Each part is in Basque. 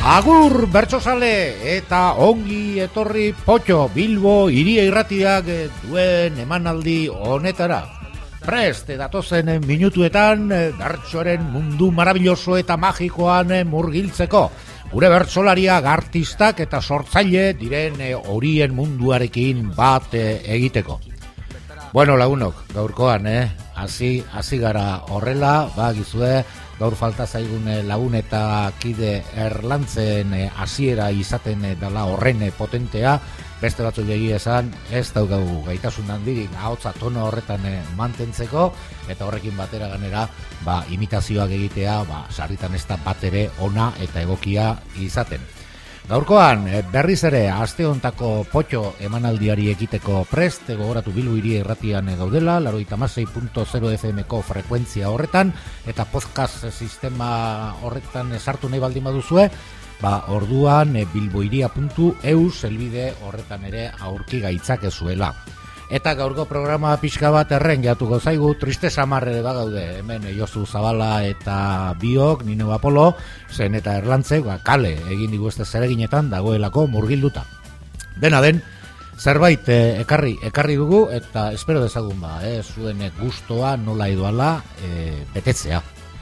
Agur bertsozale eta ongi etorri Potxo Bilbo Hiria Irratiak duen emanaldi honetara. Prest datozen minutuetan bertsoaren mundu marabilloso eta magikoan murgiltzeko. Gure bertsolariak, artistak eta sortzaile diren horien munduarekin bat egiteko. Bueno, lagunok, gaurkoan, hasi gara horrela, gizue, gaur falta zaigun lagun eta kide erlantzen hasiera izaten dela horren potentea, beste batzuk egia esan, ez daukagu gaitasun handirik ahotsa tono horretan mantentzeko, eta horrekin batera ganera, imitazioak egitea, sarritan ez da bat ere ona eta egokia izaten. Gaurkoan, berriz ere, aste hontako Potxo emanaldiari ekiteko prest, gogoratu Bilbo Hiria Irratian gaudela, 96.0 FM-ko frekuentzia horretan, eta podcast sistema horretan sartu nahi baldin baduzue, orduan bilbohiria.eu helbide horretan ere aurki gaitzakezuela. Eta gaurko programa pixka bat errengeatuko zaigu, tristeza marre bagaude, hemen Josu Zabala eta biok, Nino Apolo, zen eta erlantzek, kale egin digu este zereginetan dagoelako murgilduta. Dena den, zerbait ekarri dugu, eta espero dezagun zuen gustoa nola idoala betetzea.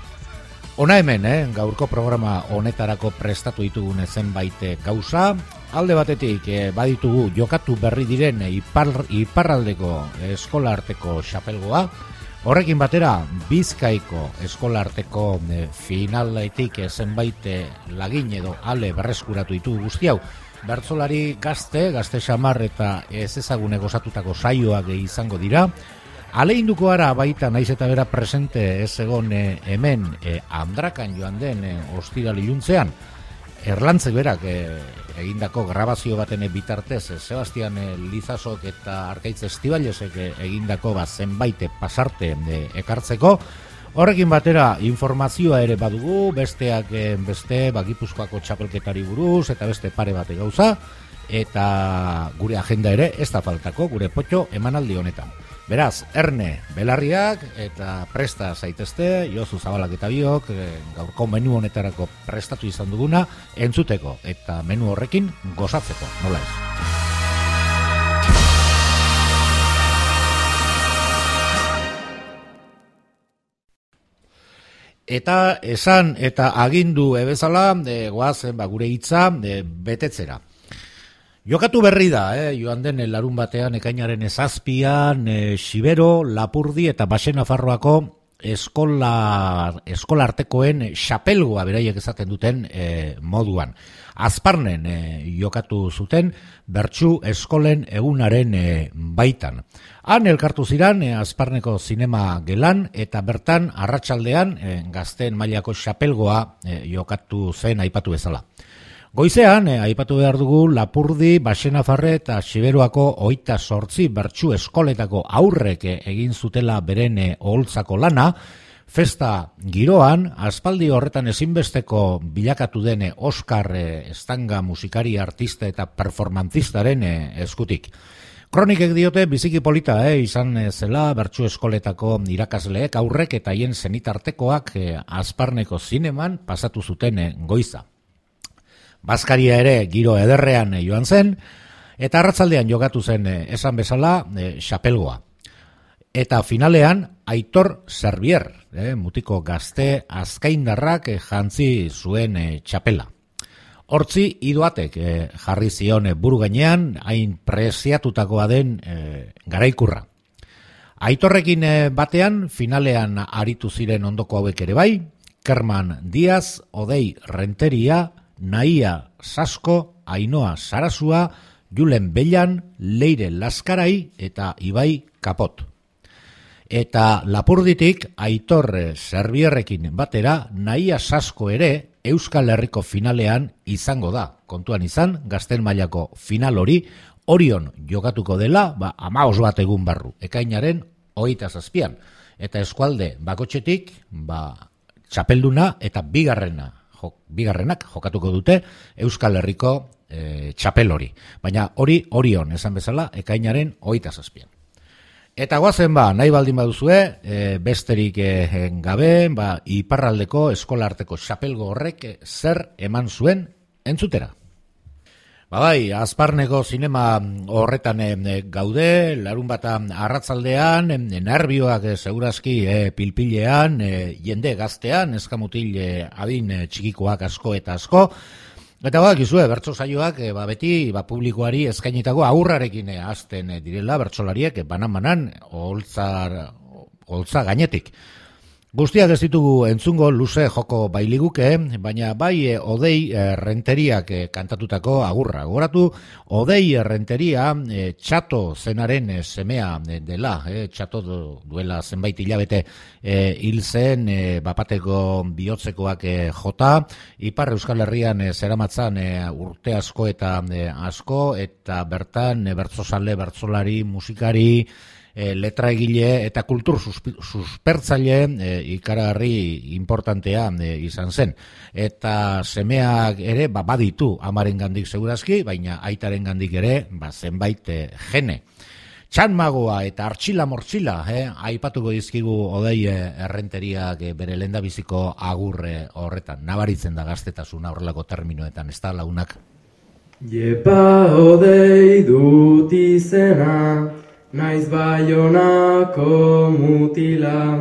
Ona hemen, gaurko programa honetarako prestatu ditugun zenbait gauza. Alde batetik baditugu jokatu berri diren iparraldeko eskolarteko xapelgoa. Horrekin batera Bizkaiko eskolarteko finaletik zenbait lagin edo ale berreskuratu ditugu guzti hau. Bertsolari gazte xamar eta ez ezagune gozatutako saioak izango dira. Aleinduko ara baita naiz eta bera presente ez egon hemen Andrakan joan den ostiral iluntzean, Erlantzek berak egindako grabazio baten bitartez Sebastian Lizasok eta Arkaitz Estibalesek egindako zenbait pasarte ekartzeko. Horrekin batera informazioa ere badugu, besteak beste Gipuzkoako txapelketari buruz eta beste pare bate gauza, eta gure agenda ere ez da faltako gure Potxo emanaldi honetan. Beraz, Erne Belarriak eta presta zaitezte, Josu Zabalak eta biok, gaurko menu honetarako prestatu izan duguna, entzuteko eta menu horrekin gozatzeko, nola ez. Eta esan eta agindu ebezala, goazen gure hitza betetzera. Jokatu berri da, joan den larun batean ekainaren 7an Xibero, Lapurdi eta Baxe Nafarroako eskolartekoen xapelgoa beraiek esaten duten moduan. Azparnen jokatu zuten bertsu eskolen egunaren baitan. Han elkartu ziran Azparneko zinema gelan eta bertan arratsaldean gazteen mailako xapelgoa jokatu zen aipatu bezala. Goizean, aipatu behar dugu Lapurdi, Baxe Nafarre eta Xiberoako 28 bertsu eskoletako aurrek egin zutela beren oholtzako lana, festa giroan, aspaldi horretan ezinbesteko bilakatu den Oskar Estanga musikari artista eta performantzistaren eskutik. Kronikek diote biziki polita izan zela bertsu eskoletako irakasleek aurrek eta haien zenitartekoak Azparneko zineman pasatu zuten goiza. Bazkaria ere giro ederrean joan zen, eta arratzaldean jokatu zen esan bezala xapelgoa. Eta finalean Aitor Zerbier, mutiko gazte azkaindarrak jantzi zuen txapela. Hortzi idoatek jarri zion buru gainean, hain preziatutakoa den garaikurra. Aitorrekin batean finalean aritu ziren ondoko hauek ere bai, Kerman Diaz, Odei Renteria, Naia Sasko, Ainoa Sarasua, Julen Bellan, Leire Laskarai eta Ibai Kapot. Eta Lapurditik Aitor Zerbierrekin batera Naia Sasko ere Euskal Herriko finalean izango da. Kontuan izan, gazten mailako final hori Orion jokatuko dela 15 bat egun barru, ekainaren 27an. Eta eskualde bakotxetik txapelduna eta bigarrenak jokatuko dute Euskal Herriko txapel hori. Baina hori Orion esan bezala ekainaren 27an. Eta goazen nahi baldin baduzue, besterik gabe, iparraldeko eskolarteko txapelgo horrek zer eman zuen entzutera. Bai, Azparneko zinema horretan gaude, larunbata arratzaldean, nerbioak segurazki pilpilean, jende gaztean, eskamutil adin txikikoak asko eta asko. Eta bakizue, bertso saioak beti publikoari eskainitako aurrarekin hasten direla bertsolariek banan-banan holtza gainetik. Guztiak ez ditugu entzungo luze joko bailiguke, baina bai Odei Renteriak kantatutako agurra. Goratu, Odei Renteria Txato zenaren semea dela, Txato duela zenbait hilabete hil zen, bapateko bihotzekoak jota, Ipar Euskal Herrian zeramatzan urte asko eta bertan bertsozale, bertsolari, musikari, letraegile eta kultur suspertzaile ikaragarri importantea izan zen. Eta semeak ere baditu amarengandik segurazki, baina aitarengandik ere zenbait gene. Txanmagoa eta artxila-mortxila aipatuko dizkigu Odei Errenteriak bere lehendabiziko agurre horretan. Nabaritzen da gaztetasuna horrelako terminoetan, ez da lagunak? Jepa Odei dut izena, naiz Baionako mutila,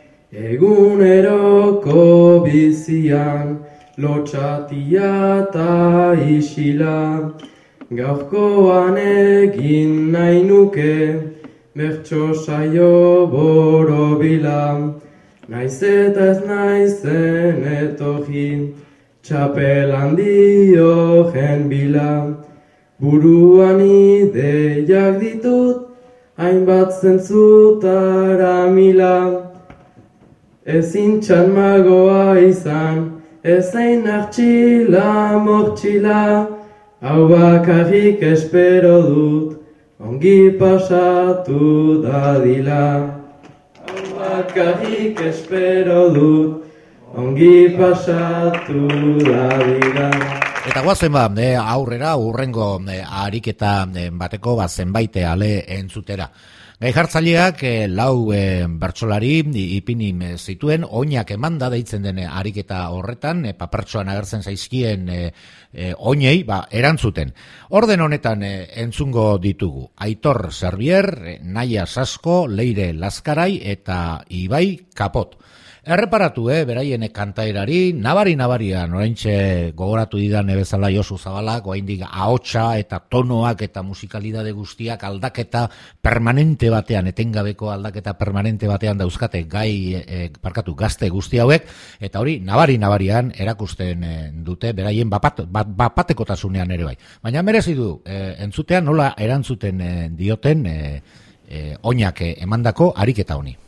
eguneroko bizian, lotxatia eta isila, gaurkoan egin nahi nuke, bertso saio borobila, naiz eta ez naizen etorri, txapel handio jenbila, buruan ideiak ditut, hainbat zentzutara mila, ezin txanmagoa izan, ezein artxila mortxila, hau bakarrik espero dut, ongi pasatu dadila. Hau bakarrik espero dut, ongi pasatu dadila. Eta guazen aurrera urrengo ariketa bateko zenbait ale entzutera. Gai jartzaileak lau bertsolari ipini zituen, oinak emanda deitzen den ariketa horretan, papertxoan agertzen zaizkien oinei erantzuten. Orden honetan entzungo ditugu. Aitor Zerbier, Naia Sasko, Leire Laskarai eta Ibai Kapot. Erreparatu, beraien kantaerari, nabarian, oraintxe gogoratu didan bezala Josu Zabalak, oraindik ahotsa eta tonoak eta musikalidade guztiak aldaketa permanente batean, etengabeko aldaketa permanente batean dauzkate gazte guzti hauek, eta hori nabarian erakusten dute, beraien bapatekotasunean ere bai. Baina merezi du, entzutean nola erantzuten dioten oinak emandako ariketa honi.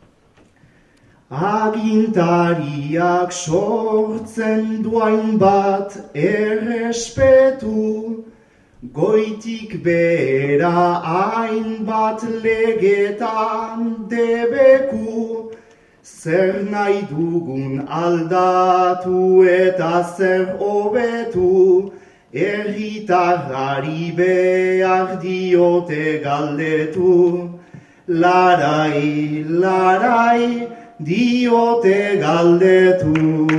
Agintariak sortzen duain bat errespetu, goitik behera hainbat legetan debeku, zer nahi dugun aldatu eta zer hobetu, herritarrari behar diote galdetu, larai, diote galdetu.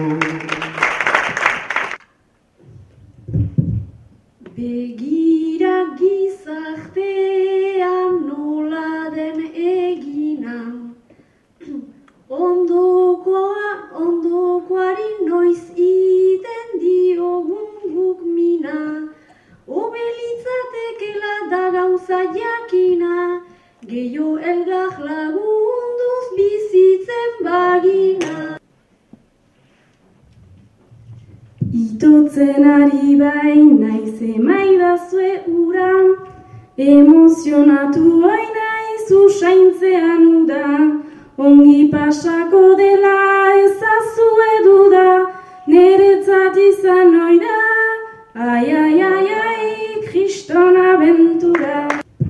Begira gizartean nola den egina, ondokoari noiz iten diogun guk mina, obelitzatekela da gauza jakina, gehiago elgar lagunduz bizitzen bagina. Itotzen ari naiz emaidazue ura, emozionatu naiz usaintzean uda, ongi pasako dela ezazue duda, neretzat izan oida, ai, kriston abentura.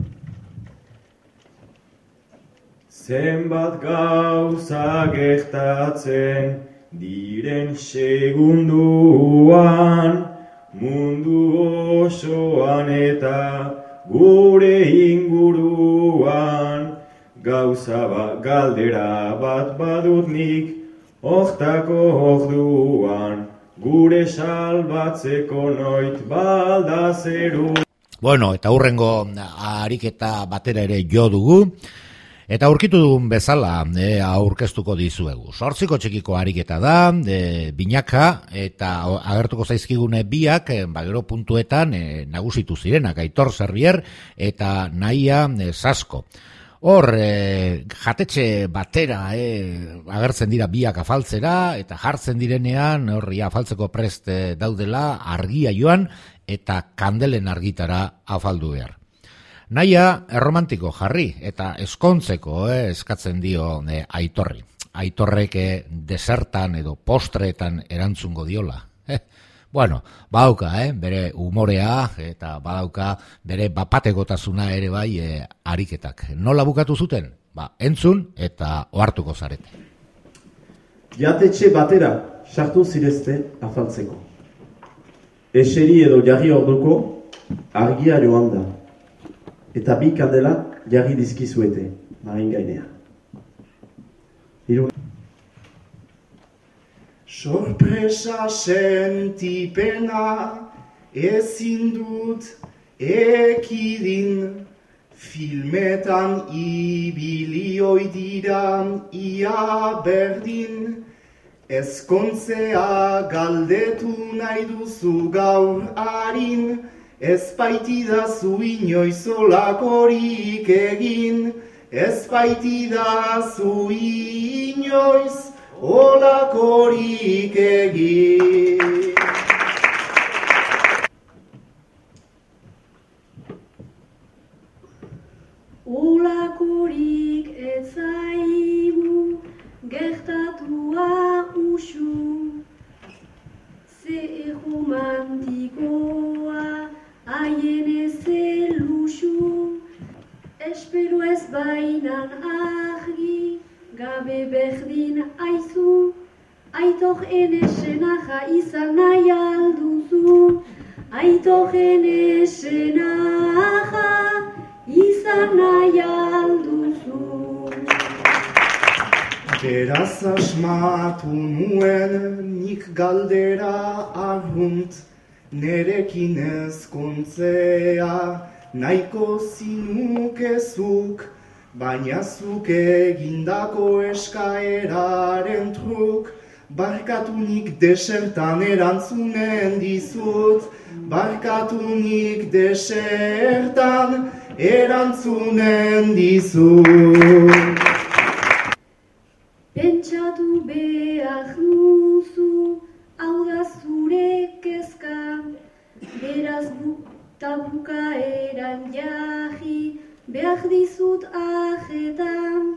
Zenbat gauza gertatzen diren segunduan, mundu osoan eta gure inguruan, gauza galdera bat badut nik, hortako orduan, gure salbatzeko noit balda zeru. Bueno, eta hurrengo ariketa batera ere jo dugu. Eta aurkitu dugun bezala aurkeztuko dizuegu. 8 txikiko ariketa da, binaka, eta agertuko zaizkigune biak, gero puntuetan nagusitu zirenak, Aitor Zerbier eta Nahia Sasko. Hor, jatetxe batera agertzen dira biak afaltzera, eta jartzen direnean, horri afaltzeko prest daudela, argia joan, eta kandelen argitara afaldu behar. Nahia erromantiko jarri eta eskontzeko eskatzen dio Aitorri. Aitorrek desertan edo postreetan erantzungo diola. Bueno, badauka bere umorea eta badauka bere bapatekotasuna ere bai ariketak. Nola bukatu zuten? Entzun eta ohartuko zarete. Jatetxe batera sartu zirezte afaltzeko. Eseri edo jarri orduko argia joan da. Eta bi kandela jarri dizkizuete, marin gainea. Sorpresa sentipena ezin dut ekidin, filmetan ibili oidira ia berdin, ezkontzea galdetu nahi duzu gaur harin, ez baitidazu inoiz olakorik egin, ez baitidazu inoiz olakorik egin. Olakorik ez zaigu gertatua usu, ze romantikoa haien ez elusu, espero ez bainan argi, gabe berdin aizu, Aitor enesenaja izan nahi alduzu, Aitor enesenaja izan nahi alduzu. Beraz asmatu nuen nik galdera arrunt, nerekin ezkontzea nahiko zinukezuk, baina zuk egindako eskaeraren truk, barkatunik desertan erantzunen dizut, barkatunik desertan erantzunen dizut. Pentsatu behar duzu, hau da zure kezka, beraz bukaeran jarri, behar dizut ajetan.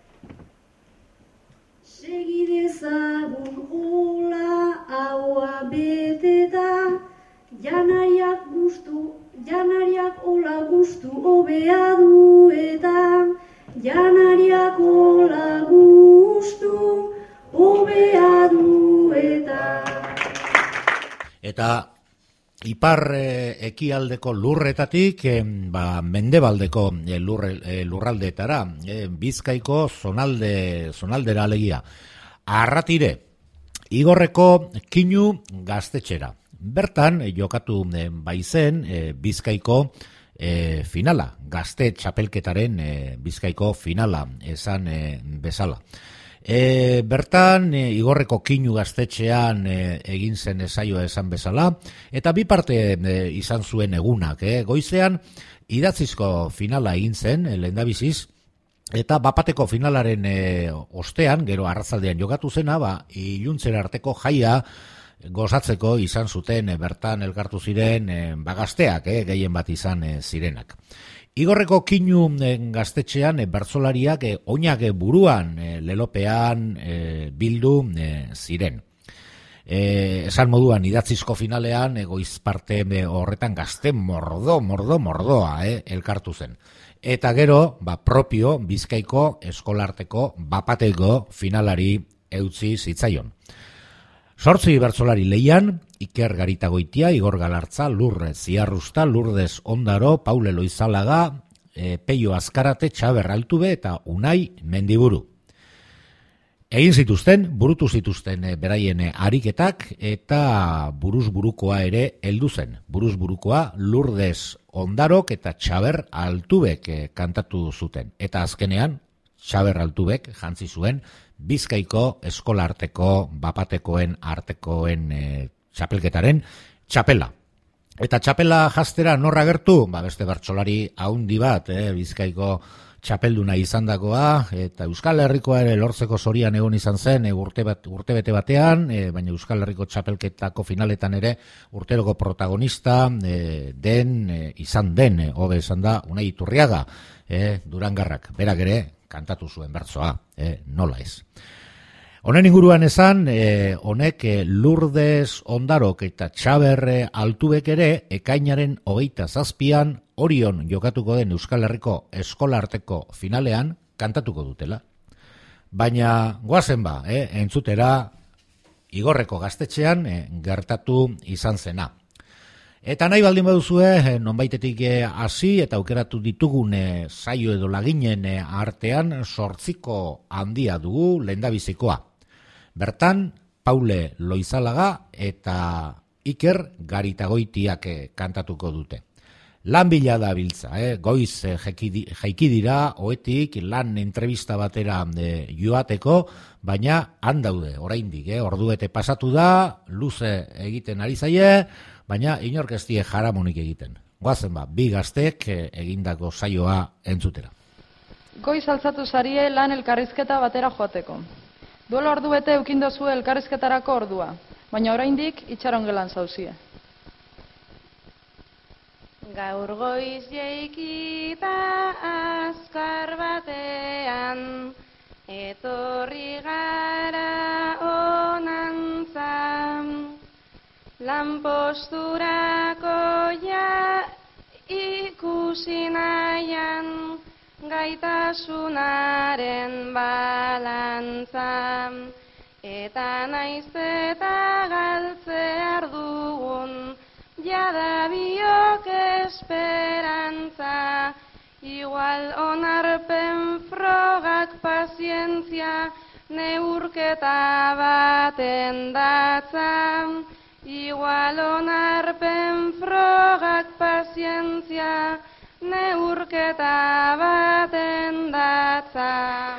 Segidezagun hola haua beteta, janariak hola gustu hobea duetan, janariak hola gustu hobea duetan. Eta ipar ekialdeko lurretatik mendebaldeko lurraldeetara, Bizkaiko zonaldera alegia. Arratire, Igorreko Kinu gaztetxera. Bertan jokatu baizen Bizkaiko finala, gazte txapelketaren Bizkaiko finala esan bezala. Bertan Igorreko Kinu gaztetxean egin zen saioa esan bezala, eta bi parte izan zuen egunak. Goizean idatzizko finala egin zen lehendabiziz, eta bapateko finalaren ostean, gero arratzaldean jokatu zena, iluntzera arteko jaia gozatzeko izan zuten bertan elkartu ziren gazteak, gehien bat izan zirenak. Igorreko Kinu gaztetxean bertsolariak oinak buruan lelopean bildu ziren. Esan moduan idatzizko finalean goiz parte horretan gazte mordoa elkartu zen. Eta gero, propio Bizkaiko eskolarteko bapateko finalari eutzi zitzaion. 8 bertsolari leian, Iker Garitagoitia, Igor Galartza, Lurre Ziarrusta, Lourdes Ondaro, Paule Loizalaga, Peio Azkarate, Txaber Altube eta Unai Mendiburu. Egin zituzten, burutu zituzten beraien ariketak eta buruzburukoa ere heldu zen. Buruzburukoa Lourdes Ondarok eta Txaber Altubek kantatu zuten. Eta azkenean, Txaber Altubek jantzi zuen Bizkaiko eskola arteko, bapatekoen artekoen txapelketaren txapela. Eta txapela jaztera norra gertu? Beste bertsolari haundi bat, Bizkaiko txapelduna izandakoa, eta Euskal Herrikoa ere lortzeko zorian egon izan zen urtebete batean, baina Euskal Herriko txapelketako finaletan ere urteroko protagonista izan den, hobe esan da, Unai Iturriaga, Durangarrak, berak ere kantatu zuen bertsoa, nola ez. Honen inguruan esan, honek Lourdes Ondarok eta Txaber Altubek ere ekainaren 27an Orion jokatuko den Euskal Herriko eskola arteko finalean kantatuko dutela. Baina goazen entzutera Igorreko gaztetxean gertatu izan zena. Eta nahi baldin baduzue, nonbaitetik hasi eta aukeratu ditugun saio edo laginen artean 8 handia dugu lehendabizikoa. Bertan, Paule Loizalaga eta Iker Garitagoitiak kantatuko dute. Lan bila da biltza, goiz jaiki dira, oetik lan entrevista batera joateko, baina handaude, oraindik, ordubete pasatu da, luze egiten ari zaie, baina inork ez die jaramonik egiten. Goazen bi gaztek egindako saioa entzutera. Goiz altzatu zarie lan elkarrizketa batera joateko. Duela ordubete eukindozu elkarrizketarako ordua, baina oraindik itxarongelan zauzie. Gaur goiz jeikita azkar batean, etorri gara onantzan, lanposturako ja ikusi nahian, gaitasunaren balantzan, eta naiz eta galtzear dugun, jada biok esperantza, igual onarpen frogak pazientzia, neurketa baten datza. Igual onarpen frogak pazientzia, neurketa baten datza.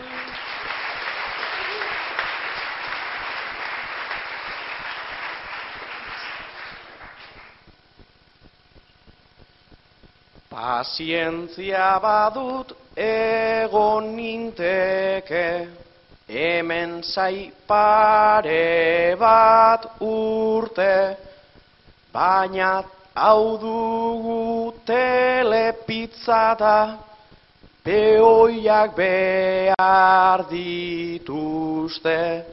Pazientzia badut egon ninteke, hemen zai pare bat urte, baina hau dugu telepizza da, peoiak behar dituzte.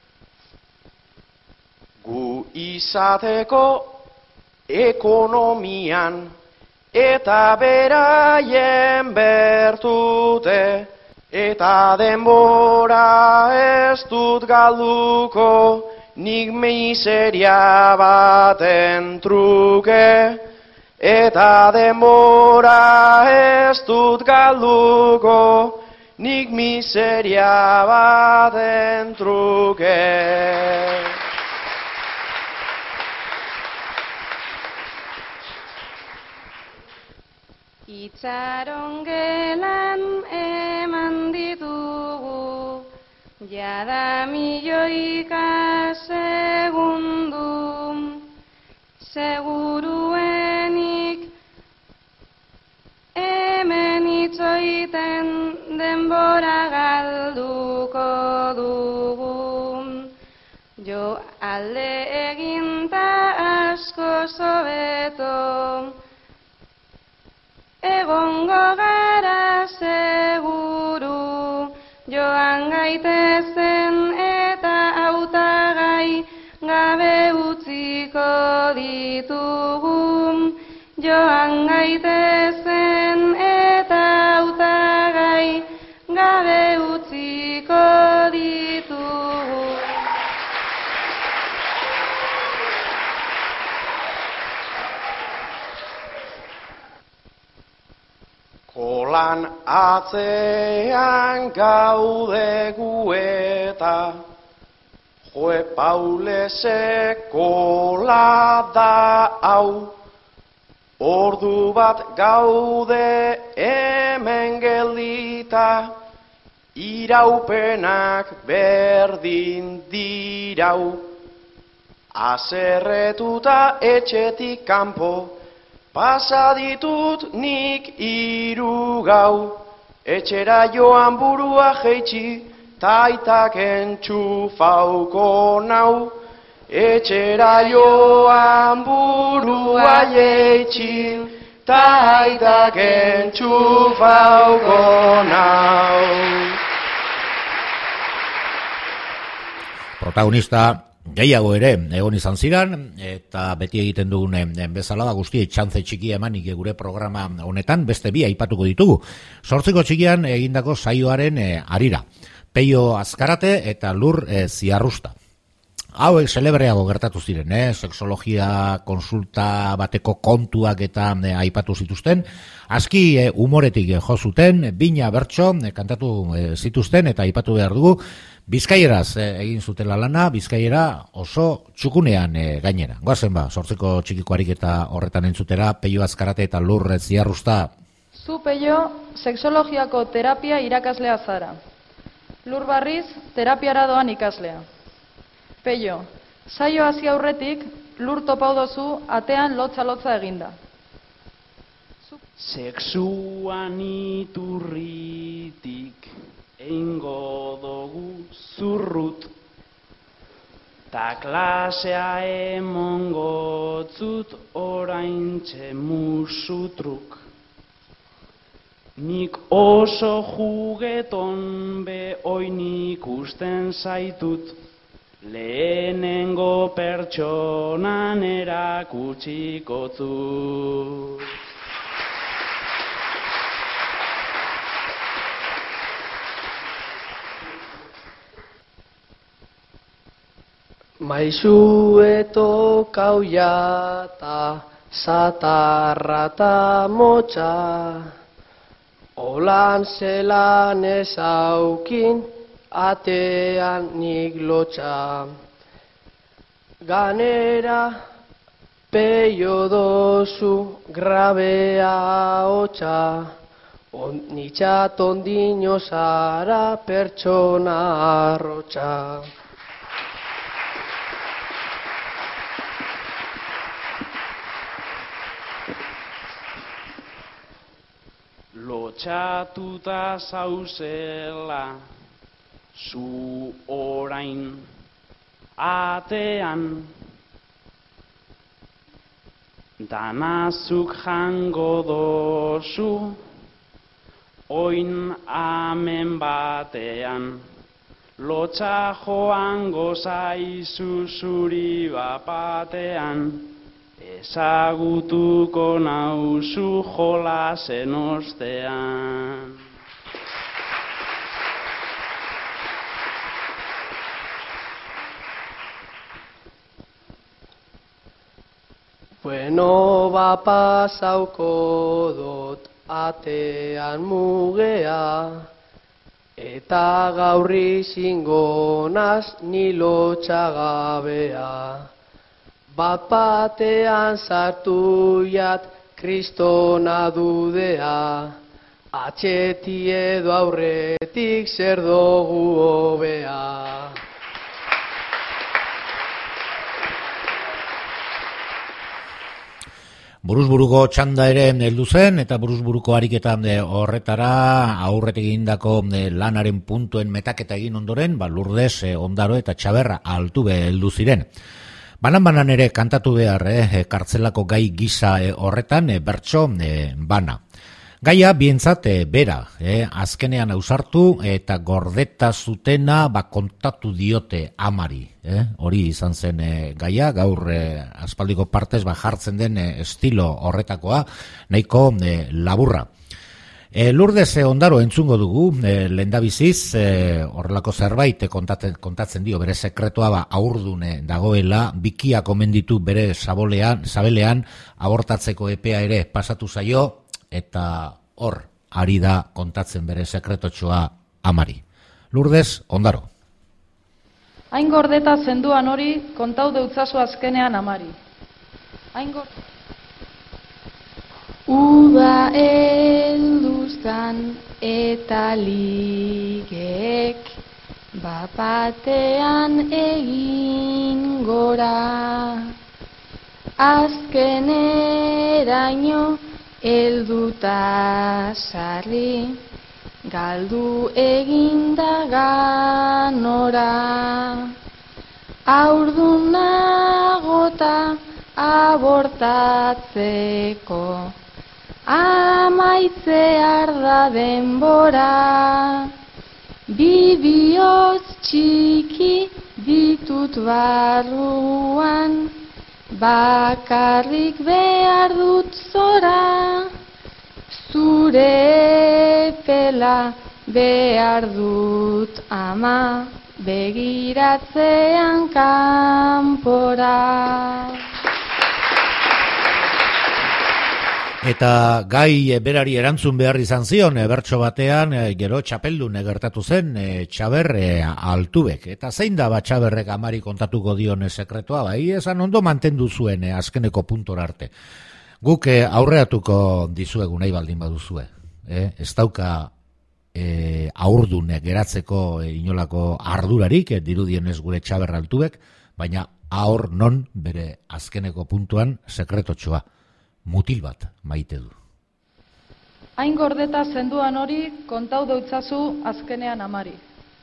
Gu izateko ekonomian, eta beraien bertute, eta denbora ez dut galduko, nik miseria baten truke. Eta denbora ez dut galduko, nik miseria baten truke. Itxaron gelan eman ditugu, jada milioika segundu, seguruenik hemen itxoiten denbora galduko dugu. Jo alde eginta asko sobeto, egongo gara seguru, joan gaitezen eta hautagai gabe utziko ditugu. Joan gaitezen eta hautagai gabe utziko ditugu. Holan atzean gaude gu eta Joe Pauleseko da hau. Ordu bat gaude hemen geldita, iraupenak berdin dirau. Haserretuta etxetik kanpo, pasa ditut nik 3 gau. Etxera joan burua jeitsi, taitak entxufauko nau. Etxera joan burua jeitsi, taitak entxufauko nau. Protagonista gehiago ere egon izan ziren, eta beti egiten dugun bezala da guztiei txantze txikia emanik gure programa honetan, beste bi aipatuko ditugu. 8 txikian egindako saioaren harira. Peio Azkarate eta Lur Ziarrusta. Hauek celebreago gertatu ziren, sexologia konsulta bateko kontuak eta aipatu zituzten. Aski humoretik jo zuten, bina bertso kantatu zituzten eta aipatu behar dugu. Bizkaieraz egin zutela lana, Bizkaiera oso txukunean gainera. Goazen 8 txikiko ariketa horretan entzutera, Peio Azkarate eta Lur Ziarrusta. Zu, Peio, sexologiako terapia irakaslea zara. Lur Barriz, terapiara doan ikaslea. Peio, saio hasi aurretik, Lur topau dozu atean lotza eginda. Sexuan iturritik eingo dugu zurrut, ta klasea emongotzut oraintxe musutruk. Nik oso jugeton oin ikusten zaitut, lehenengo pertsonan erakutsikotzut. Maizueto kauia ta satarra ta motxa, holan zelan ezaukin atean nik lotxa. Ganera Peio dozu grabea hotxa, nitxat ondino zara pertsona arrotxa. Lotxatuta zauzela, zu orain atean, danazuk jango dozu, oin amen batean, lotxa joango zaizu zuri bapatean, ezagutuko nauzu jolasen ostean. Bueno, pasauko dut atean mugea, eta gaurri zingonaz ni lotxagabea. Bat batean sartu jat kristona dudea, atxeti edo aurretik zer dugu hobea. Buruzburuko txanda ere heldu zen, eta buruzburuko ariketan horretara aurretik egindako lanaren puntuen metaketa egin ondoren, Lourdes Ondaro eta Txaberra Altube heldu ziren. Banan ere kantatu behar, kartzelako gai gisa horretan, bertso bana. Gaia bientzat bera, azkenean ausartu eta gordeta zutena kontatu diote amari. Hori izan zen gaia, gaur aspaldiko partez jartzen den estilo horretakoa, nahiko laburra. Lourdes Ondaro entzungo dugu, lehendabiziz, horrelako zerbait kontatzen dio, bere sekretoa aurdune dagoela, bikiak omen ditu bere sabelean, abortatzeko epea ere pasatu zaio, eta hor ari da kontatzen bere sekretotxoa amari. Lourdes Ondaro. Hain gordeta zenduan hori kontau deutzazu azkenean amari. Uda elduztan eta ligek bapatean egin gora. Azkeneraino elduta sarri, galdu eginda ganora. Aurdunagota abortatzeko, amaitzear da denbora. Bi bihotz txiki ditut barruan, bakarrik behar dut zora. Zure pela behar dut ama, begiratzean kanpora. Eta gai berari erantzun behar izan zion, bertso batean, gero txapeldun gertatu zen, Txaber Altubek. Eta zein da Txaberrek amari kontatuko dion sekretoa, bai esan ondo mantendu zuen azkeneko puntora arte. Guk aurreatuko dizuegu nahi baldin baduzue. Ez dauka aurdun geratzeko inolako ardurarik, dirudienez gure Txaber Altubek, baina aur non bere azkeneko puntuan sekretotxoa. Mutil bat maite du. Hain gordeta zenduan hori kontau deutzazu azkenean amari.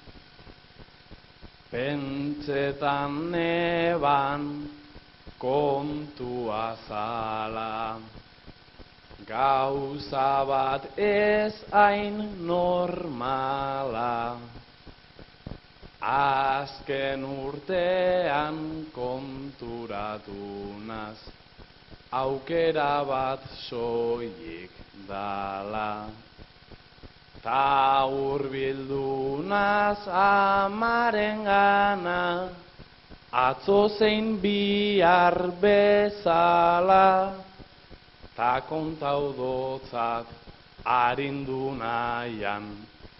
Pentsetan neban kontua zala, gauza bat ez hain normala. Azken urtean konturatu naz, aukera bat soilik dala. Ta hurbildu naz amaren gana, atzo zein bihar bezala. Ta kontau dotzat arindu nahian,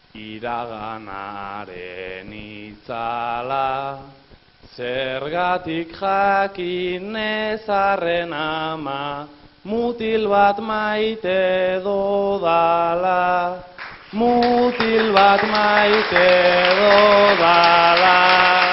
iraganaren itzala. Zergatik jakin ezarren ama, mutil bat maite dodala. Mutil bat maite dodala.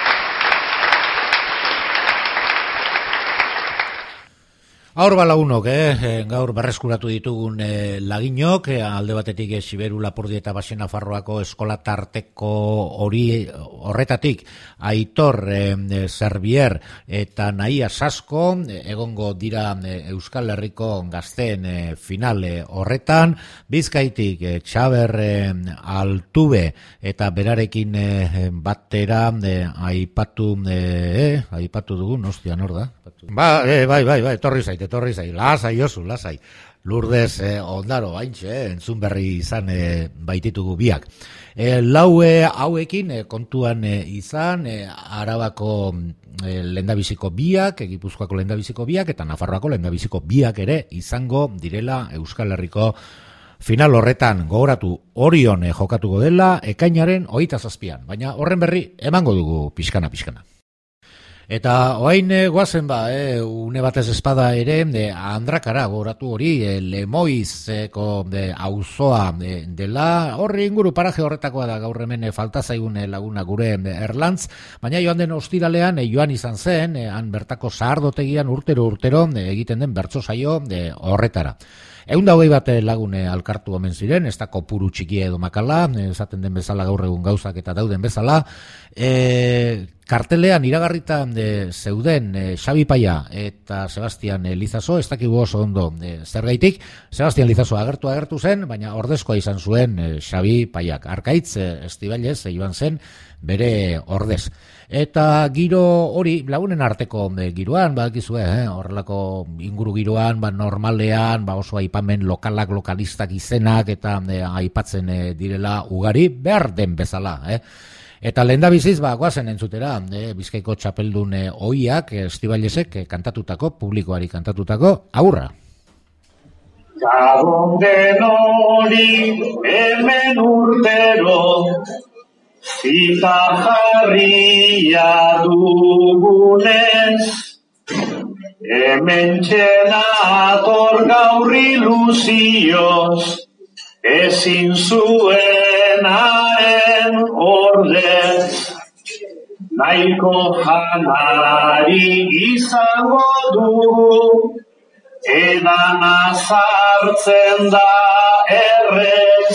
Aur balagunok, gaur berreskuratu ditugun laginok, alde batetik Siberu Lapurdi eta Baxena Farroako eskola tarteko horretatik Aitor Zerbier eta Naia Sasko egongo dira Euskal Herriko gazteen finale horretan. Bizkaitik Txaber Altube eta berarekin batera aipatu dugun, ostia, nor da? Bai, etorri zait, lasai oso, lasai. Lourdes Ondaro, haintxe, entzun berri izan baititugu biak. Laue hauekin kontuan izan, Arabako lehendabiziko biak, Gipuzkoako lehendabiziko biak, eta Nafarroako lehendabiziko biak ere izango direla Euskal Herriko final horretan. Gogoratu, Orion jokatuko dela ekainaren 27an, baina horren berri emango dugu pixkana. Eta oain guazen une batez espada ere, Andrakara gogoratu hori, Lemoizeko auzoa dela, horri inguru paraje horretakoa da gaur hemen falta zaigun laguna gure Erlantz, baina joan den ostiralean joan izan zen, han bertako sahardotegian urtero egiten den bertso saio horretara. 120 bat lagune alkartu omen ziren, ez da kopuru txikia edo makala, esaten den bezala gaur egun gauzak eta dauden bezala. Kartelean iragarrita zeuden Xabi Paia eta Sebastian Lizaso, ez dakigu oso ondo zergaitik. Sebastian Lizaso agertu zen, baina ordezkoa izan zuen Xabi Paiak. Arkaitz Estibailez joan zen bere ordez. Eta giro hori, lagunen arteko giroan, badakizue, horrelako inguru giroan, normalean, oso aipamen lokalistak izenak, eta aipatzen direla ugari, behar den bezala, Eta lehendabiziz, goazen entzutera, Bizkaiko txapeldun ohiak, Estibailezek kantatutako, publikoari kantatutako, aurra. Gabon denori hemen urtero, zita jarria dugunez, hemen txenator gaur iluzioz, ezin zuenaren ordez. Nahiko janari izango dugu, edana sartzen da errez.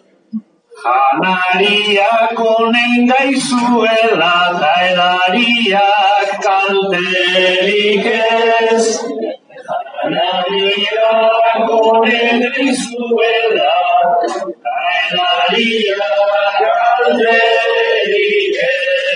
Janariak onen gaizuela eta edariak kalterik ez. Janariak onen gaizuela eta edariak kalterik ez.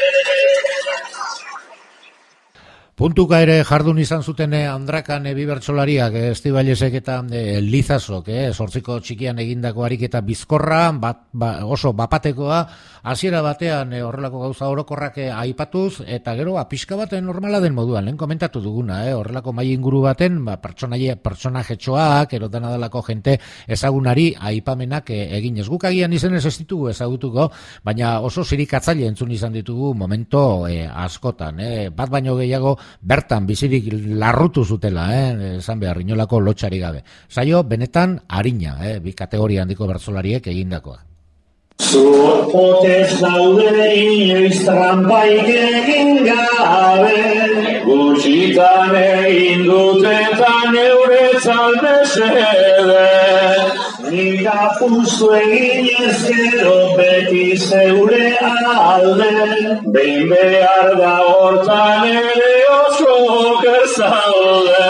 Puntuka ere jardun izan zuten Andrakan bi bertsolariak, Estibalesek eta Lizazok, zortziko txikian egindako ariketa bizkorra, oso bapatekoa, hasiera batean horrelako gauza orokorrak aipatuz, eta gero pixka baten normala den moduan, lehen komentatu duguna, horrelako mai inguru baten, pertsonajetxoak, erotana dalako jente ezagunari aipamenak eginez. Guk agian izenez ez ditugu ezagutuko, baina oso zirikatzaile entzun izan ditugu momento askotan, bat baino gehiago bertan bizirik larrutu zutela, esan behar, inolako lotxari gabe. Saio, benetan, harina, bi kategoria handiko bertsolariek egindakoa. Zuok potez daude inoiz trampaik egin gabe, gutxitan egin dutetan euretzal mesede. Nik apustu egin ezkero beti zeure alde, behin behar da hortan ere oso kerzaude.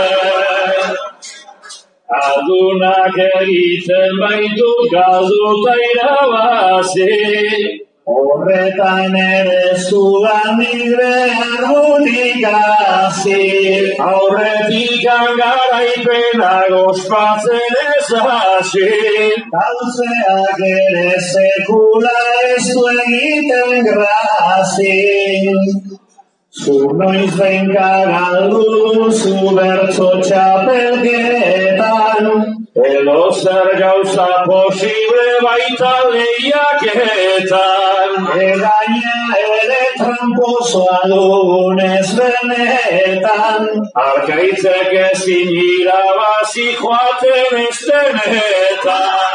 Adunak egiten baitu galduta irabazi, horretan ere zudan nire argunik hasi. Aurretik garaipena gozpatzen ez hasi, galtzeak ere sekula ez du egiten grazi. Zu noiz benka galdu zu bertso txapelketan, edozer gauza posible baita lehiaketan. Egaina ere tramposoa dugunez benetan, arkaitzek ezin irabazi joaten ez denetan.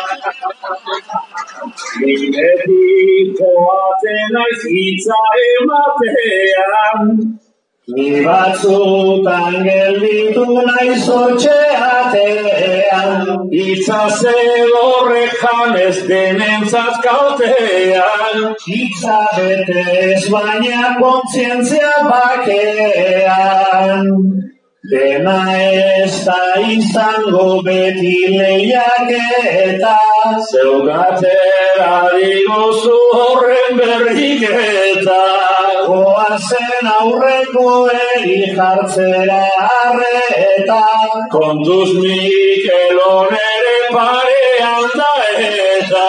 Niretik joaten naiz hitza ematean, ni batzutan gelditu naiz hortxeatean, hitza zedorrek janez denentzat kaltean, hitza betez baina kontzientzia bakean. Dena ez da izango beti lehiaketa, zeugatera diguzu horren berriketa. Goazen aurreko eri jartzera arreta, kontuz Mikelon ere parean da eta.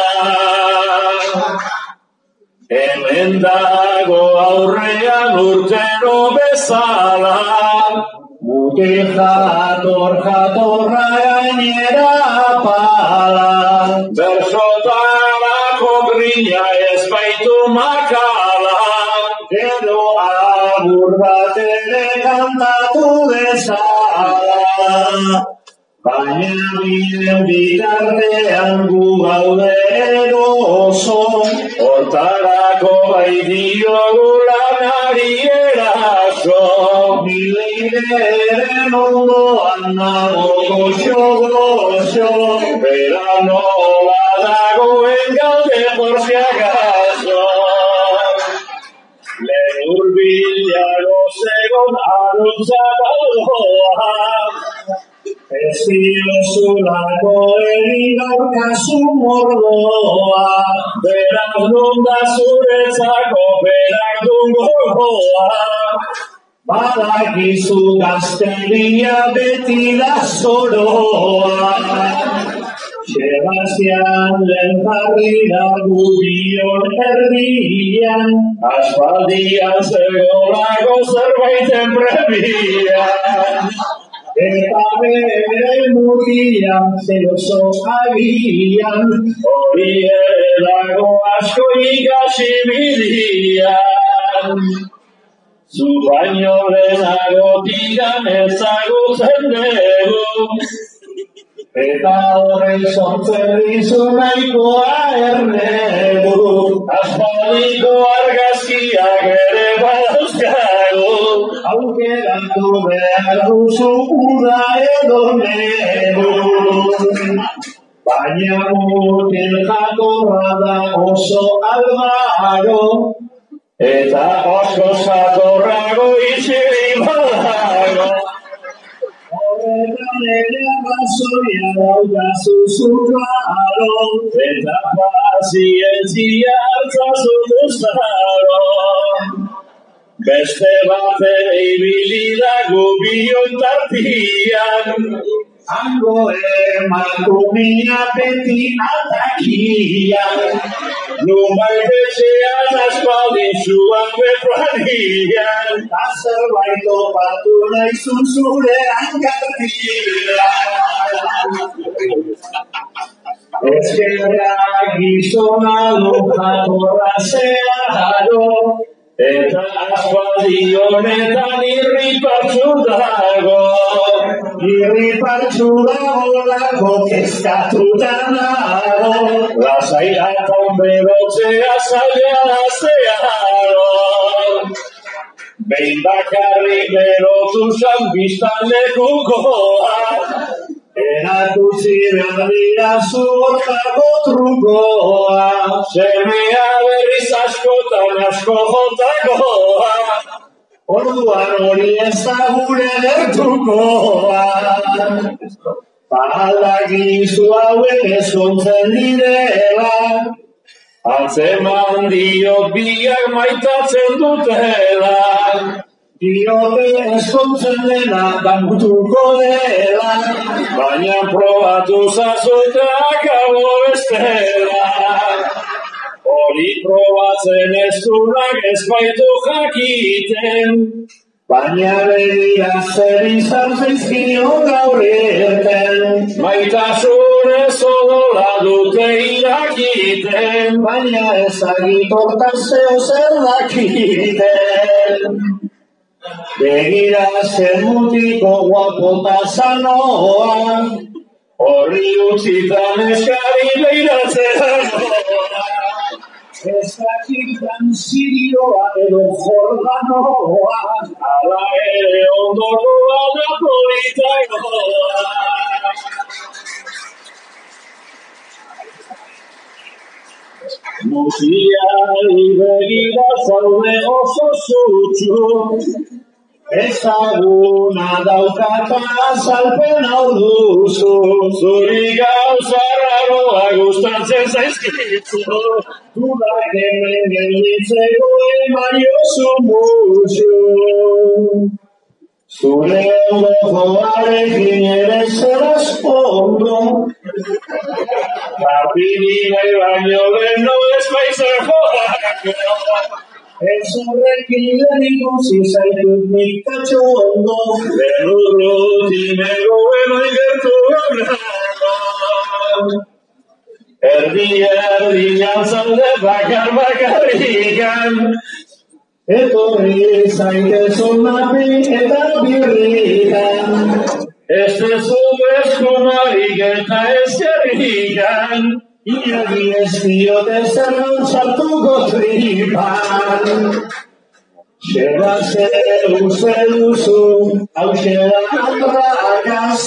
Hemen dago aurrean urtero bezala, mutil jatorra gainera pala. Bersotarako grina ez baitu makala, edo agur bat ere kantatu dezala. Baina biden bitartean gu gaude eroso, hortarako bai diogu lanari eraso. Milideren ondoan nago goxo, bera nola dagoen gaude por si acaso. Lehen urbilago zegon arrutza daudoa, ez diozulako egin aurkazu mordoa, berak nunda zuretzako berak dungoa. Badakizu gazteria beti da zoroa, Sebastian lehen jarrira gubion erdian, aspaldian zegolako zerbaiten premian. eta bere mutian zeloso agian, hori dago asko ikasi bidian. Zu baino lehenago tiran ezagutzen dugu, eta horren sortzen dizu nahikoa ernegu, aspaldiko argazkiak ere badauzkagu, aukeratu behar duzu uda edo negu. Baina mutil jatorra da oso albago, eta asko jatorrago izili badago. Horretan ere arrazoia daukazu zuklaro, eta pazientzia hartzazu guztaro. Beste baten ibili dago bion tartian, hango emakumea beti atakian, nunbait etxean aspaldi zuan beplanian, ta zerbait topatu naizun zure hankartian. Ezkerrak gizona du jatorra zeharo, eta aspaldi honetan irripartzu dago. Irripartzu dago lako kezkatuta nago, lasai aton berotzea zaila da zeharo. Behin bakarrik berotu zan biztan lekukoa, erakutsi behar dira zuortako trukoa, semea berriz askotan asko jotakoa, orduan hori ez da gure gertukoa. Badakizu hauek ezkontzen direla, antzeman diot biak maitatzen dutela, diote ezkontzen dena dangutuko dela, baina probatu zazute akabo bestela. Hori probatzen ez dunak ez baitu jakiten, baina begira zer izan zaizkio gaur irten. Maitasunez odola dute irakiten, baina ezagit hortan zeo zer dakiten. Begira zer mutiko guapota sanoa, horri utzitan eskari behiratzen noa. Ezakitan zirioa edo jordanoa, ala ere ondokoa da politagoa. Mutiari begira zaude oso zutxu, ezaguna daukata azalpen hau duzu, zuri gauza raroa gustatzen zaizkitzu, dudak hemen gelditzeko emariozu musu. Zure ondokoarekin ere zeraz ondo, kapini nahi baino leno ez baizer jodako. Ez horrekin ikusi zaitut nik katxo ondo, berurruti negoen oigertu gaurako. Erdi-erdian zaude bakarrikan, etorri zaitezun napi eta birrikan. Ez dezu eskumarik eta ezkerrikan, iagi ez diote zerran sartuko tripan. Xera uste duzu, hau xera andrakaz,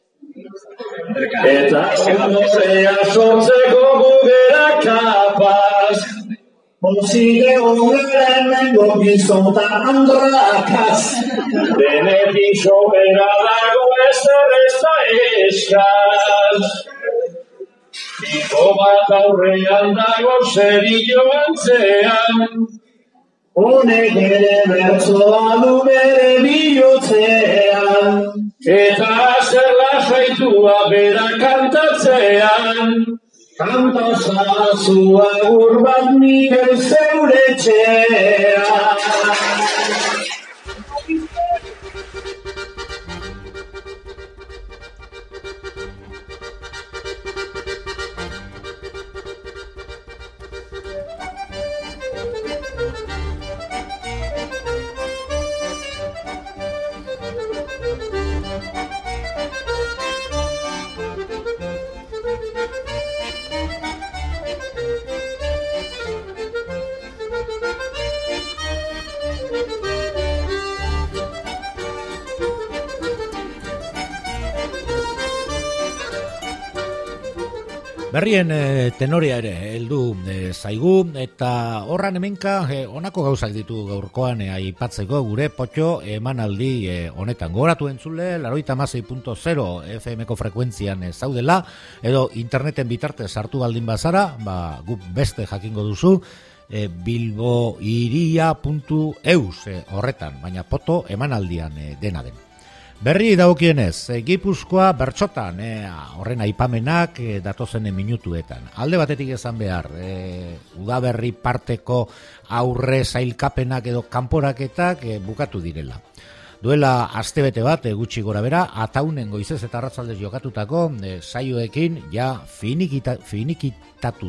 eta ondorea sortzeko gugera kapaz. Onzide ongaren nengo gizonta andrakaz, denetik sobera dago ezer ez da eskaz. Iko bat aurrean dago zerillo antzean, honek ere bertzoa du bere bihotzean, eta zer lasaitua bera kantatzean, kantazazu agur bat Mikel zeure etxean. Berrien tenorea ere heldu zaigu eta horran hemenka honako gauzak ditu gaurkoan aipatzeko gure potxo emanaldi honetan. Gogoratu entzule 96.0 FM-ko frekuentzian zaudela edo interneten bitartez sartu baldin bazara, guk beste jakingo duzu bilboiria.eus horretan, baina poto emanaldian dena den. Berri dagokienez, Gipuzkoa bertsotan, horren aipamenak datozen minutuetan. Alde batetik esan behar, udaberri parteko aurre zailkapenak edo kanporaketak bukatu direla. Duela astebete bat, gutxi gora bera, Ataunen goizez eta arratsaldez jokatutako saioekin ja finikitatu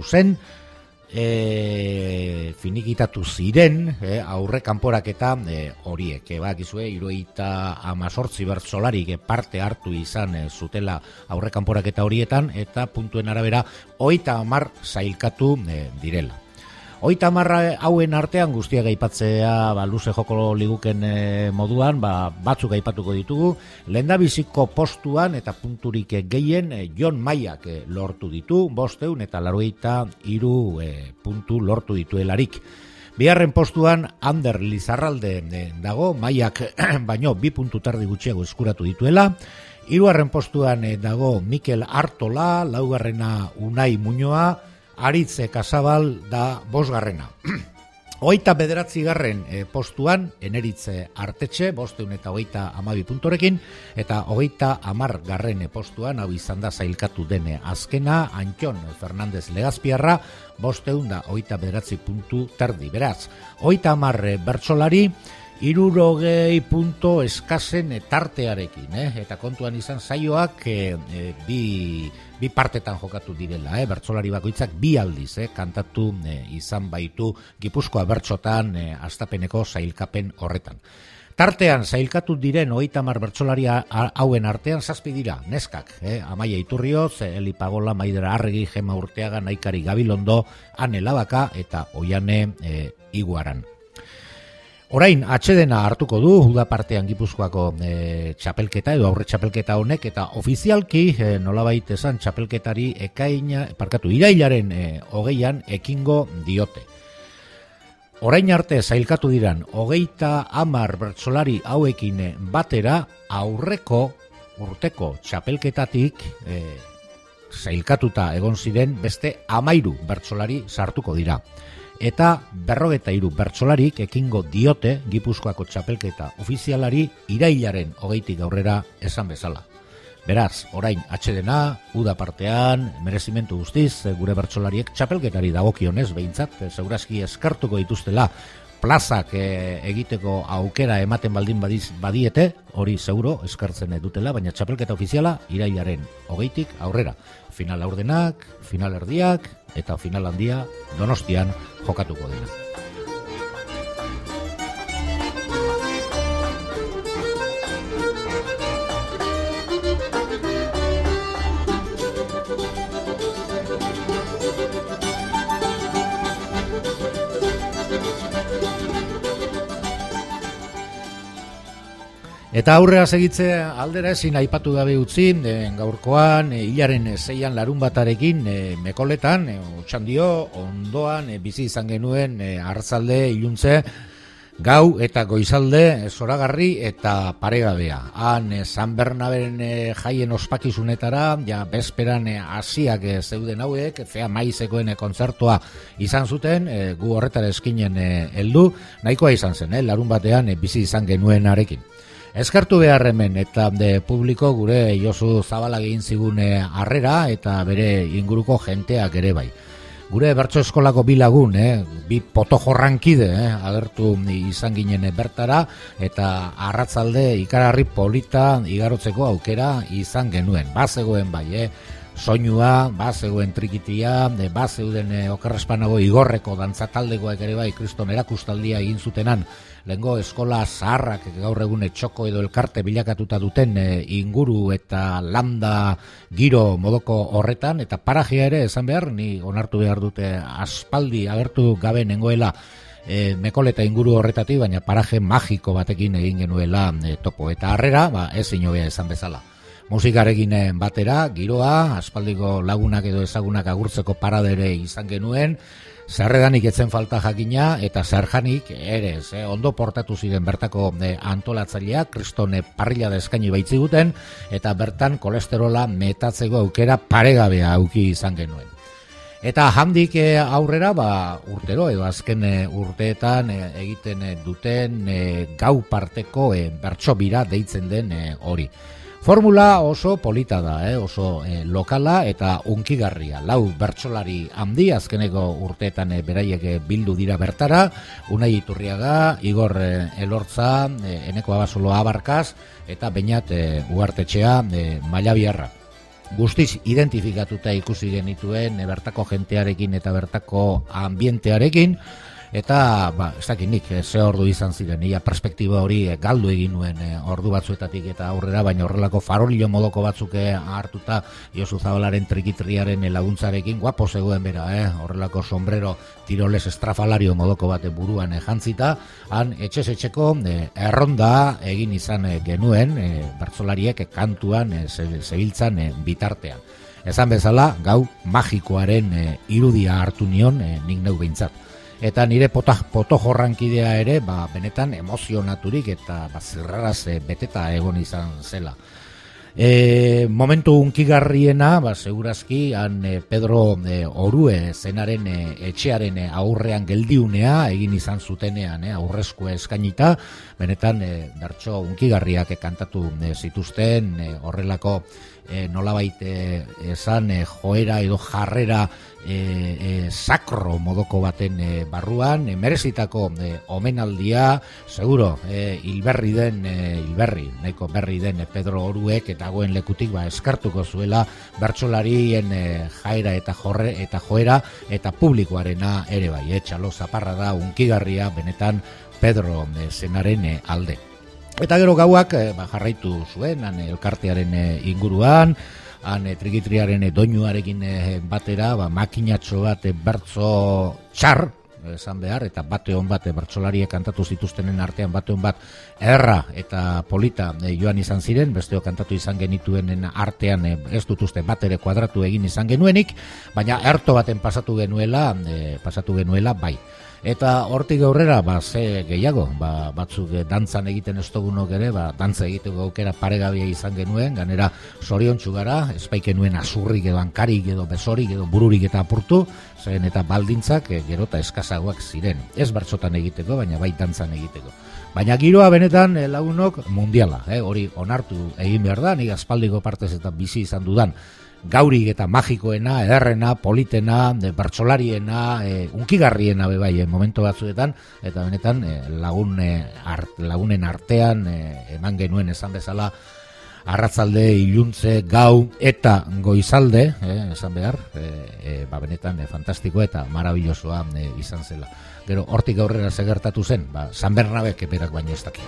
ziren aurre kanporaketa horiek. Bakizue, 78 bertsolarik parte hartu izan zutela aurre kanporaketa horietan eta puntuen arabera 30 sailkatu direla. 30 hauen artean guztiak aipatzea luze joko liguken moduan, batzuk aipatuko ditugu. Lehendabiziko postuan eta punturik gehien Jon Maiak lortu ditu, 583 puntu lortu dituelarik. Bigarren postuan Ander Lizarralde dago, Maiak baino 2 puntu terdi gutxiago eskuratu dituela. Hirugarren postuan dago Mikel Artola, laugarrena Unai Muñoa, Aritze Kasabal da 5garrena. 29. Postuan Eneritze Artetxe 532 puntorekin eta 30. Postuan hau izan da zailkatu dene azkena Antxon Fernandez Legazpiarra 529 puntu terdi. Beraz, 30 bertsolari 60 punto eskasen tartearekin, eta kontuan izan saioak bi partetan jokatu direla, bertsolari bakoitzak 2 aldiz kantatu izan baitu Gipuzkoa bertsotan hastapeneko sailkapen horretan. Tartean sailkatu diren 30 bertsolari hauen artean 7 dira neskak, Amaia Iturrioz, Eli Pagola, Maidera Arregi, Gema Urteaga, Naikari Gabilondo, Ane Labaka eta Oiane Iguaran. Orain, atsedena hartuko du, uda partean Gipuzkoako txapelketa edo aurre txapelketa honek, eta ofizialki nolabait esan txapelketari irailaren 20an ekingo diote. Orain arte zailkatu diran 30 bertsolari hauekin batera aurreko urteko txapelketatik zailkatuta egon ziren beste 13 bertsolari sartuko dira. Eta 43 bertsolarik ekingo diote Gipuzkoako txapelketa ofizialari irailaren 20tik aurrera esan bezala. Beraz, orain atsedena, uda partean, merezimentu guztiz, gure bertsolariek txapelketari dagokionez behintzat, segurazki eskartuko dituztela plazak egiteko aukera ematen baldin badiete, hori seguro eskartzen dutela, baina txapelketa ofiziala irailaren 20tik aurrera. Final aurdenak, final erdiak eta final handia Donostian jokatuko dena. Eta aurrera segitze aldera ezin aipatu gabe utzi, gaurkoan hilaren 6an larunbatarekin Mekoletan, Otxandio, ondoan bizi izan genuen arratzalde iluntze gau eta goizalde zoragarri eta paregabea. Han San Bernaberen jaien ospakizunetara, ja bezperan hasiak zeuden hauek, Fea Maizekoen kontzertua izan zuten, gu horretara eskinen heldu, nahikoa izan zen, larunbatean bizi izan genuen arekin. Eskartu behar hemen eta publiko gure Josu Zabala egin zigune harrera eta bere inguruko jenteak ere bai. Gure bertso eskolako 2 lagun, 2 potojorrankide agertu izan ginen bertara eta arratzalde ikaragarri polita igarotzeko aukera izan genuen. Bazegoen bai, soinua, bazegoen trikitia, bazeuden okerrespanago igorreko dantzataldekoak ere bai kriston erakustaldia egin zutenan. Lehengo eskola zaharrak gaur egun txoko edo elkarte bilakatuta duten inguru eta landa giro modoko horretan, eta parajea ere esan behar, ni onartu behar dute aspaldi agertu gabe nengoela Mekoleta inguru horretatik, baina paraje magiko batekin egin genuela topo eta harrera, ezin hobea esan bezala. Musikarekin batera, giroa, aspaldiko lagunak edo ezagunak agurtzeko paradere izan genuen, zerredanik etzen falta jakina, eta zerjanik ere, ondo portatu ziren bertako antolatzaileak, kriston parrillada eskaini baitziguten, eta bertan kolesterola metatzeko aukera paregabea auki izan genuen. Eta handik aurrera, urtero edo azken urteetan egiten duten gau parteko bertso bira deitzen den hori. Formula oso polita da, oso lokala eta unkigarria. 4 bertsolari handi azkeneko urteetan beraiek bildu dira bertara, Unai Iturriaga, Igor Elortza, Eneko Abasolo Abarkaz eta Beñat Uhartetxea Mailabiarra. Guztiz identifikatuta ikusi genituen bertako jentearekin eta bertako ambientearekin, eta ez dakit nik ze ordu izan ziren, ia perspektiba hori galdu egin nuen ordu batzuetatik eta aurrera, baina horrelako farolio modoko batzuk hartuta Josu Zabalaren trikitriaren laguntzarekin guapo zegoen bera, horrelako sombrero tiroles estrafalario modoko bate buruan jantzita, han etxez-etxeko erronda egin izan genuen bertsolariek kantuan zebiltzan bitartean. Esan bezala, gau magikoaren irudia hartu nion nik neu behintzat. Eta nire poto jorrankidea ere, benetan emozionaturik eta zirraraz beteta egon izan zela. Momentu unkigarriena, segurazki, han Pedro Orue zenaren etxearen aurrean geldiunea egin izan zutenean, aurrezko eskainita, benetan bertso unkigarriak kantatu zituzten, horrelako nolabait esan joera edo jarrera sakro modoko baten barruan, merezitako omenaldia, seguro, nahiko berri den Pedro Oruek eta goen lekutik eskartuko zuela bertsolarien jaera eta joera eta publikoarena ere bai, txalo zaparra da unkigarria benetan Pedro zenaren alde. Eta gero gauak jarraitu zuen, elkartearen inguruan, trikitriaren doinuarekin batera, makinatxo bat bertso txar, esan behar, eta bateon bat bertsolariek kantatu zituztenen artean bateon bat erra eta polita joan izan ziren, besteo kantatu izan genituenen artean ez dut uste bat ere kuadratu egin izan genuenik, baina erto baten pasatu genuela bai. Eta hortik aurrera, ze gehiago, batzuk dantzan egiten ez dugunok ere, dantza egiteko aukera paregabea izan genuen, ganera zoriontsu gara, espaik genuen azurrik edo hankarik edo besorik edo bururik eta apurtu, zen eta baldintzak gero eta eskazagoak ziren. Ez bertsotan egiteko, baina bai dantzan egiteko. Baina giroa benetan lagunok mundiala, hori onartu egin behar da, nik aspaldiko partez eta bizi izan dudan, gaurik eta magikoena, ederrena, politena, bertsolariena, unkigarriena bebai momentu batzuetan, eta benetan lagunen artean eman genuen esan bezala arratzalde, iluntze, gau eta goizalde, esan behar, benetan fantastiko eta marabillosoa izan zela. Gero hortik aurrera segertatu zen, San Bernabek berak baino ez daki.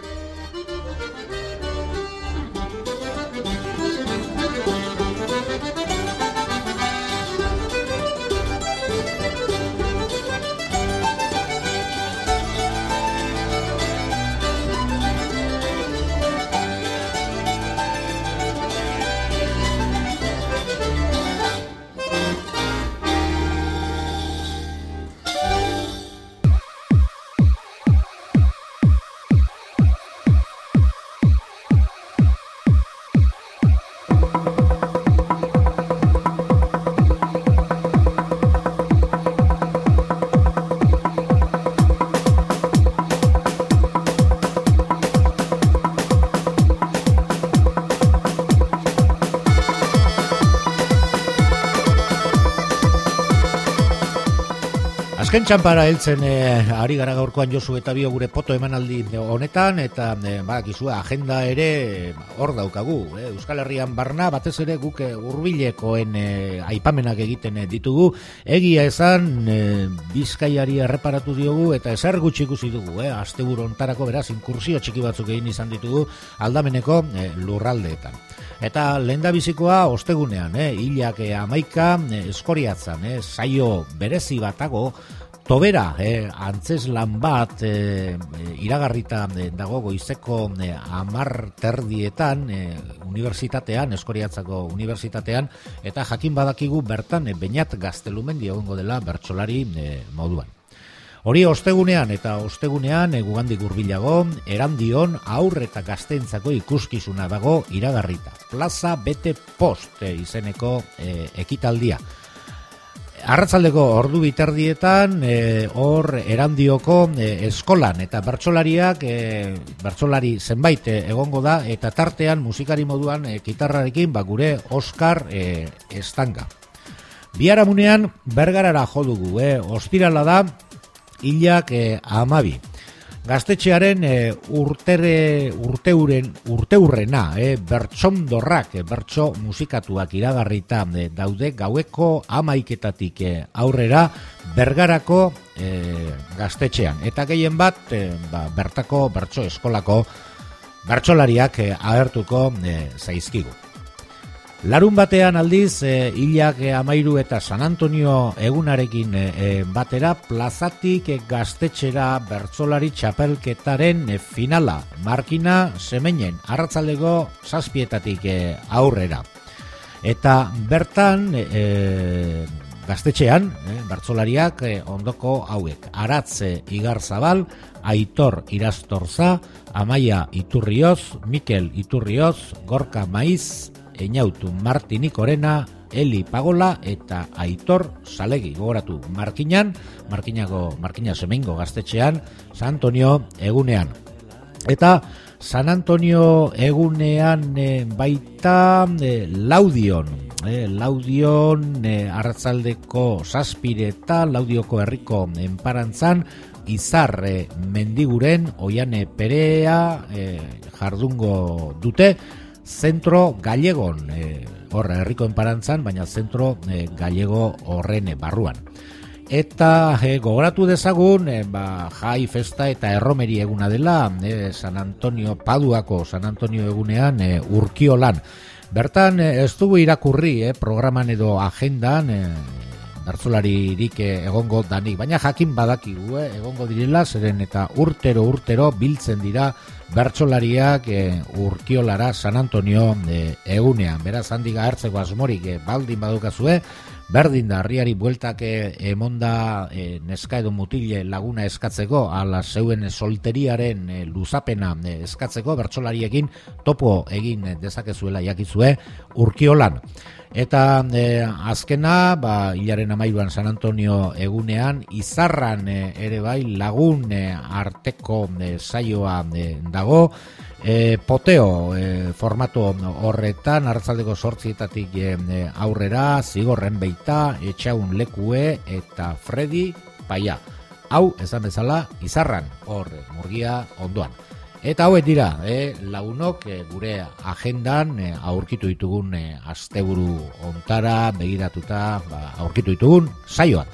Azken txanpara heltzen ari gara gaurkoan Josu eta bio gure poto emanaldi honetan, eta badakizue agenda ere hor daukagu. Euskal Herrian barna batez ere guk hurbilekoen aipamenak egiten ditugu. Egia esan Bizkaiari erreparatu diogu eta ezer gutxi ikusi dugu. Asteburu hontarako beraz inkursio txiki batzuk egin izan ditugu aldameneko lurraldeetan. Eta lehendabizikoa ostegunean, hilak 11 Eskoriatzan, saio berezi batago Tobera, antzeslan bat iragarrita dago goizeko 10:00 unibertsitatean, Eskoriatzako unibertsitatean, eta jakin badakigu bertan Beñat Gaztelumendi egongo dela bertsolari moduan. Hori ostegunean gugandik hurbilago, Erandion aur eta gazteentzako ikuskizuna dago iragarrita. Plaza Bete Post izeneko ekitaldia. Arratsaldeko ordu biterdietan hor Erandioko eskolan eta bertsolari zenbait egongo da, eta tartean musikari moduan gitarrarekin gure Oskar Estanga. Biharamunean Bergarara jo dugu, ostirala da hilak 12. Gaztetxearen urteurrena, bertsondorrak, bertso musikatuak iragarrita daude gaueko 11:00 aurrera Bergarako gaztetxean. Eta gehien bat, bertako bertso eskolako bertsolariak agertuko zaizkigu. Larun batean aldiz, hilak 13 eta San Antonio egunarekin batera, plazatik gaztetxera bertsolari txapelketaren finala, Markina Semeinen, arratsaldeko 7:00 aurrera. Eta bertan, gaztetxean, bertsolariak ondoko hauek: Aratze Igarzabal, Aitor Irastorza, Amaia Iturrioz, Mikel Iturrioz, Gorka Maiz, Eñautu Martinik Orena, Eli Pagola eta Aitor Salegi. Gogoratu, Markina Semeingo gaztetxean, San Antonio egunean. Eta San Antonio egunean baita Laudion arratsaldeko 7:00 Laudioko herriko enparantzan, Izar Mendiguren Oiane Perea jardungo dute, Zentro Gallegon, herriko enparantzan, baina Zentro Gallego horren barruan. Eta gogoratu dezagun, jai, festa eta erromeri eguna dela, San Antonio, Paduako San Antonio egunean, Urkiolan. Bertan ez dugu irakurri, programan edo agendan, bertsolaririk egongo danik, baina jakin badakigu egongo direla, zeren eta urtero biltzen dira bertsolariak Urkiolara San Antonio egunean. Beraz, handik ahertzeko asmorik baldin badukazue, berdin da harriari bueltak emonda neska edo mutile laguna eskatzeko, ala zeuen solteriaren luzapena eskatzeko, bertsolariekin topo egin dezakezuela jakizue Urkiolan. Eta azkena, hilaren 13 San Antonio egunean, Izarran ere bai lagun arteko saioa dago, poteo formato horretan, arratsaldeko 8:00 aurrera, Zigorren Beita, Etxaun Lekue eta Fredi Paia. Hau, esan bezala, Izarran, hor Murgia ondoan. Eta hauek dira, lagunok gure agendan aurkitu ditugun asteburu ontara begiratuta aurkitu ditugun saioak.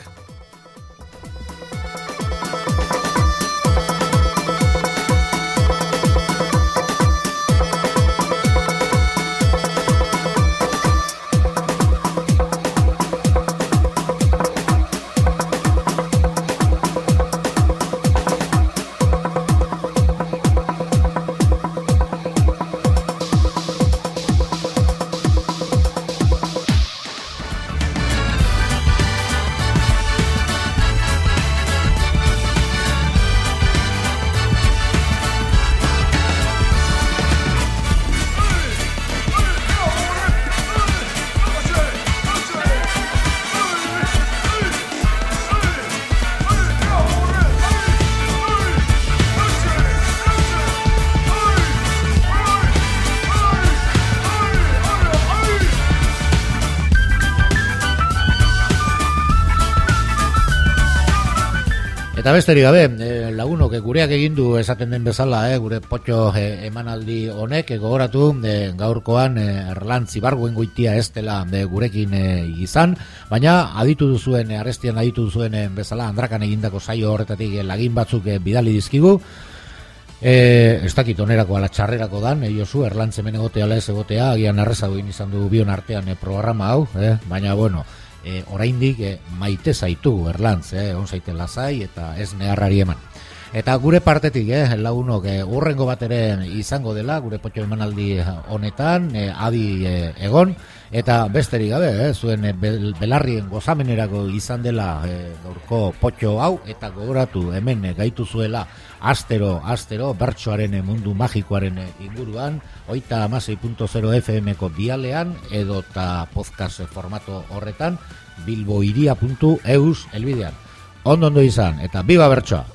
Eta besterik gabe, lagunok gureak egindu esaten den bezala, gure potxo emanaldi honek, gogoratu gaurkoan Erlantz Ibarguen goitia ez dela gurekin izan, baina aditu duzuen, arestian aditu duzuen bezala, Andrakan egindako saio horretatik lagin batzuk bidali dizkigu, ez dakit onerako ala txarrerako dan, Josu, Erlantz hemen egotea ala ez egotea, agian arrezatu izan du bion artean programa hau, baina bueno, oraindik maite zaitu Erlantz, on zaite lasai eta ez neharrari eman. Eta gure partetik, lagunok, urrengo bat ere izango dela, gure potxo emanaldi honetan, adi egon, eta besterik gabe, zuen belarrien gozamenerako izan dela gaurko potxo hau, eta gogoratu hemen gaitu zuela astero, bertsoaren mundu magikoaren inguruan, 96.0 FM-ko dialean, edota podcast formato horretan, bilboiria.eus elbidean. Ondo izan, eta biba bertsoa!